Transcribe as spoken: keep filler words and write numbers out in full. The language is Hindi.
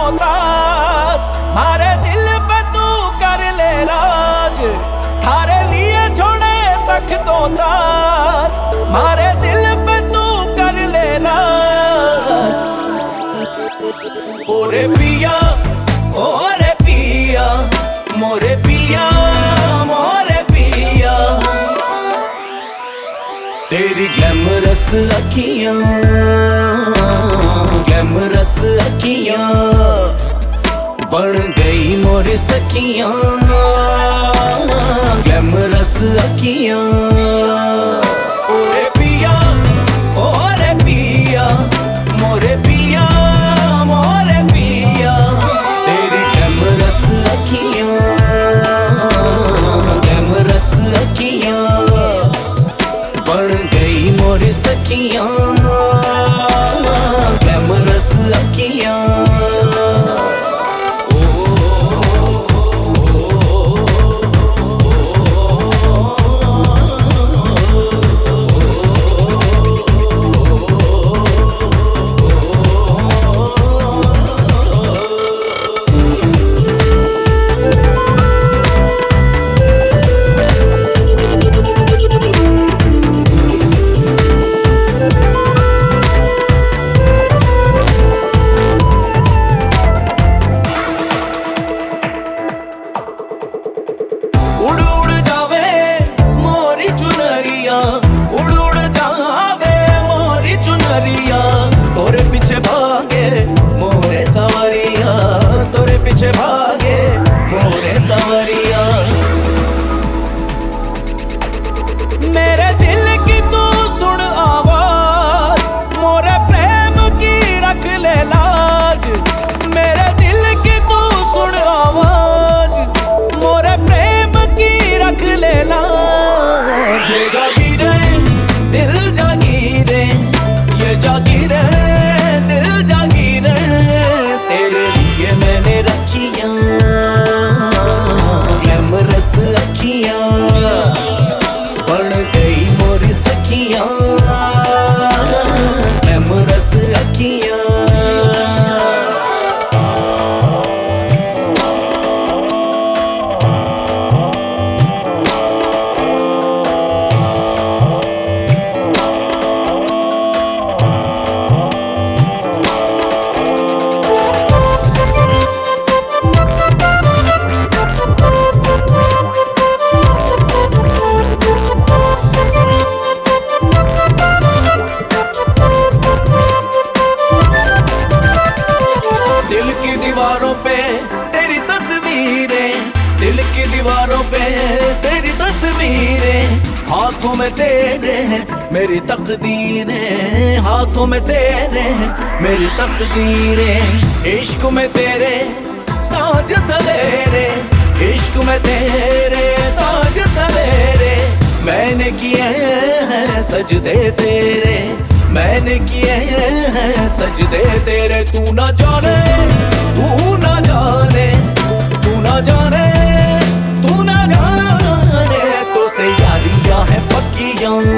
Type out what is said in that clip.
मोहताज, मारे दिल पे तू कर ले राज, थारे लिए छोड़े तक तो ताज, मारे दिल पे तू कर ले राज। ओरे पिया ओरे पिया मोरे पिया मोरे पिया, तेरी ग्लैमरस अखियां ग्लैमरस अखियां बन गई मोरी सखियां, ग्लैमरस अखियां। ओरे पिया ओरे पिया मोरे पिया मोरे पिया, तेरी ग्लैमरस अखियां ग्लैमरस अखियां बन गई मोरी सखियां, ग्लैमरस अखियां। उड़ उड़ जावे मोरी चुनरिया, उड़ उड़ जावे मोरी चुनरिया, तोरे पीछे भागे मोरे सवरिया, तोरे पीछे भागे मोरे सवरिया। मेरे दिल की तू सुन आवाज, मोरे प्रेम की रख ले लाज, मेरे दिल की तू सुन आवाज, मोरे प्रेम रख लेना। ये जागीरे दिल जागीरे, ये जागीरे दिल जागीरे, तेरे लिए मैंने रखियां ग्लैमरस अखियां बन गई मोरी सखियां, ग्लैमरस अखियां। दिल की दीवारों पे तेरी तस्वीरें, दिल की दीवारों पे तेरी तस्वीरें, हाथों में तेरे हैं मेरी तकदीरें, हाथों में तेरे हैं मेरी तकदीरें, इश्क में तेरे साज सवेरे, इश्क में तेरे साज सवेरे, मैंने किए हैं सजदे तेरे, मैंने किए हैं सजदे तेरे, तू ना जाने तू ना जाने तू ना जाने तू ना जाने, तो से यारियां है पक्कियां।